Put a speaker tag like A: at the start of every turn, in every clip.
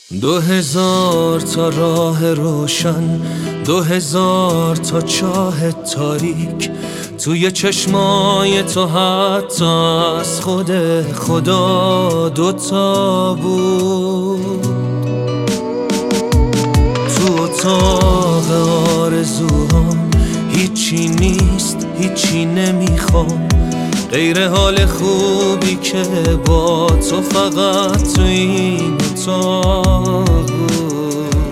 A: 2000 تا راه روشن، 2000 تا چاه تاریک، توی چشمای تو حتی از خود خدا دوتا بود. تو اتاق آرزوهام هیچی نیست، هیچی نمیخوام غیر حال خوبی که با تو فقط تو این اتاق بود.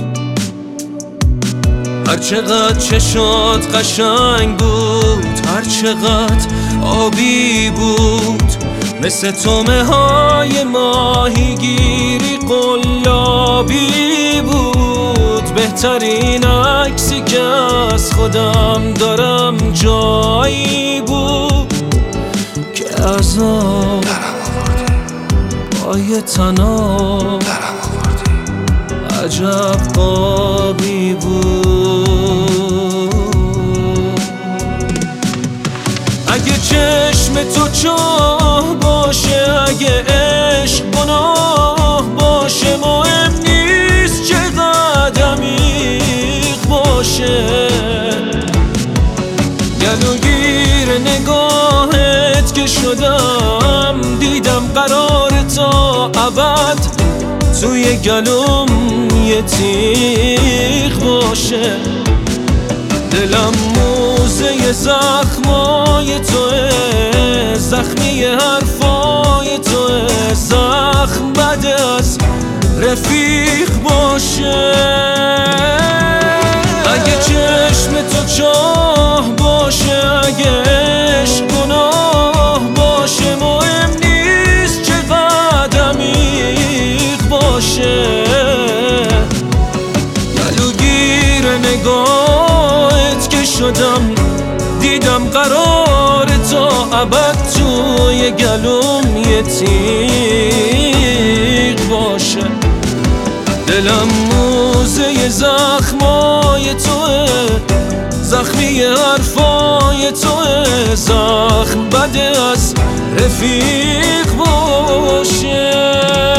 A: هرچقدر چشات قشنگ بود، هرچقدر آبی بود، مثل تومه های ماهیگیری قلابی بود. بهترین عکسی که از خودم دارم جایی بود که از آب پای تناب عجب قابی بود. اگه چشم تو چاه باشه، اگه عشق گناه باشه، مهم نیست چقدر عمیق باشه. گلوگیر نگاهت که شدم، دیدم قرار تا ابد توی گلوم یه تیغ باشه. دلم موزه زخمای توه، زخمی حرفای توه، زخم بد از رفیق باشه. اگه چشم تو چاه باشه، اگه عشق گناه باشه، مهم نیست چقدر عمیق باشه. گلوگیر نگاهت که شدم، دیدم قرار تا ابد توی گلوم یه تیغ باشه. دلم موزه زخمای توه، زخمی حرفای توه، زخم بده از رفیق باشه.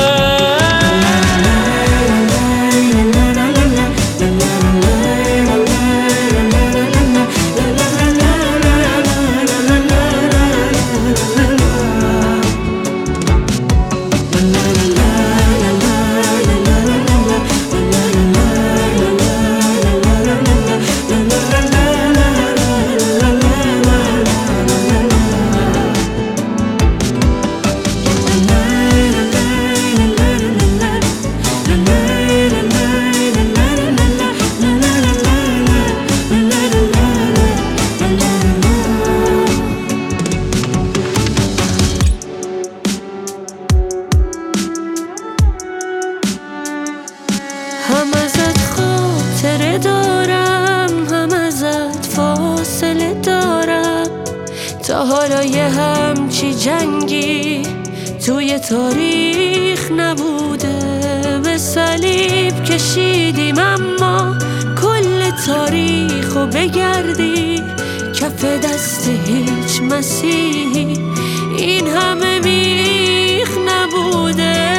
B: هم ازت خاطره دارم، هم ازت فاصله دارم. تا حالا یه همچی جنگی توی تاریخ نبوده. به صلیب کشیدیم اما کل تاریخو بگردی، کف دست هیچ مسیحی این همه میخ نبوده.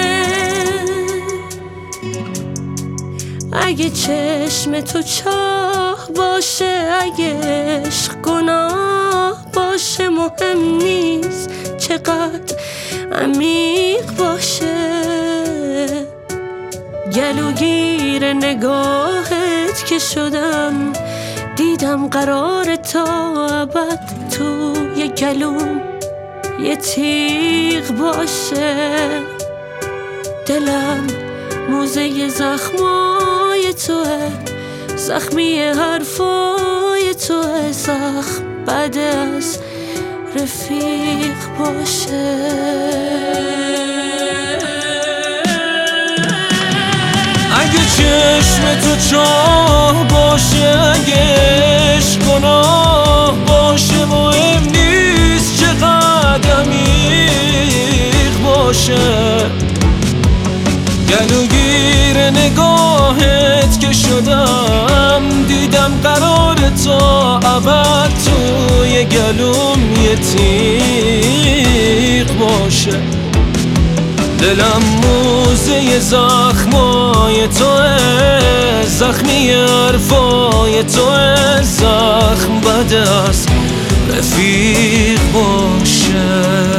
B: اگه چشم تو چاه باشه، اگه عشق گناه باشه، مهم نیست چقدر عمیق باشه. گلوگیر نگاهت که شدم، دیدم قرار تا ابد توی گلوم یه تیغ باشه. دلم موزه زخمای توه، زخمی حرفای توه، زخم بد از رفیق باشه.
A: اگه چشم تو چاه باشه، اگه عشق گناه باشه، مهم نیست چقدر عمیق باشه. گلوگیر نگاهت که شدم، دیدم قرار تا ابد توی گلوم یه تیغ باشه. دلم موزه شفای زخمای توه، زخمی حرفای توه. زخم بد است رفیق باشه.